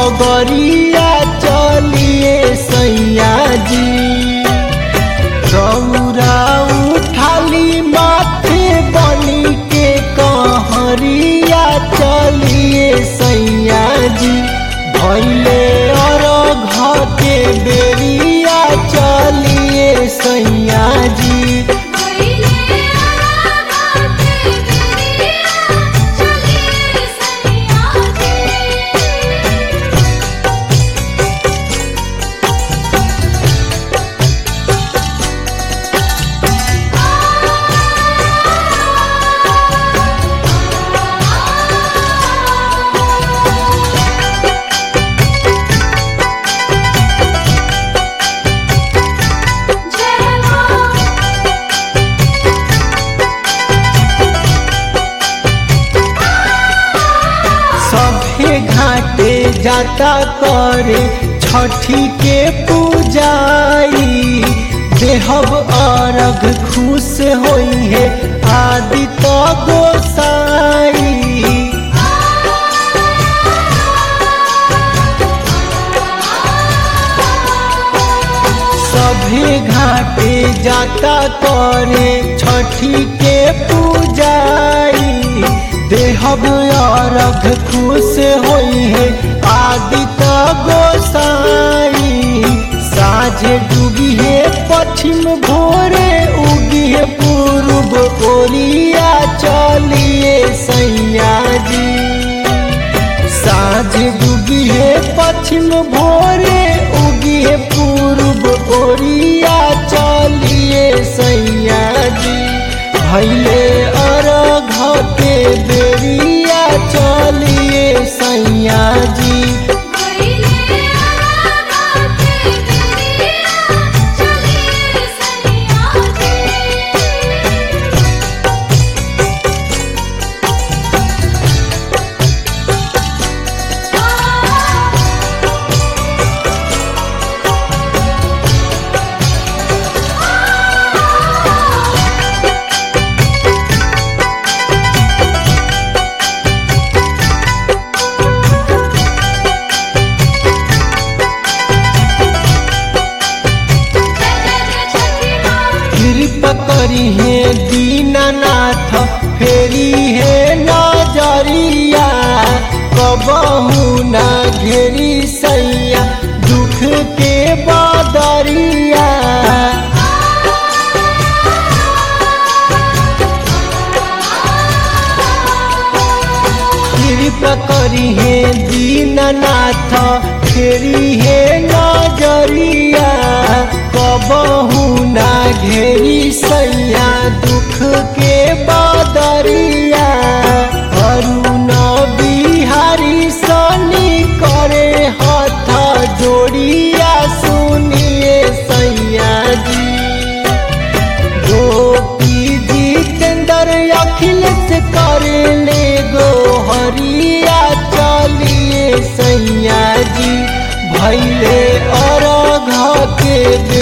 डगरिया चलिए सैया जी। रौरा उठाली माथे बनी के कहरिया चलिए सैया जी। भैले और घटे बेरिया चलिए सैया जी। सभे घाटे जाता करे छठी के पूजाई। देहब अर्घ खुश होई है आदित्य गोसाई। सभे घाटे जाता करे छठी के पूजाई। देहब अर्घ खुश होई है आदित्य गोसाई। साझे डूबी है पश्चिम भोरे उगी है पूर्व ओरिया चलिए सैया जी। साझे डूबी है पश्चिम भोरे उगी है पूर्व ओरिया चलिए सैया जी। भैले अर्घ के बेरिया चलिए सैया जी। कृपा करी है दीनानाथ फेरी है नजरिया। कबहू ना घेरी सैया दुख के बदरिया। कृपा करी है दीनानाथ फेरी है नजरिया। कबहू ना घेरी सैया दुख के बदरिया। अरुण बिहारी सनी करे हाथ जोड़िया सुनिए सैया जी। गोपी जितेंद्र अखिलेश करे ले गोहरिया चलिए सैया जी। भैले अर्घ के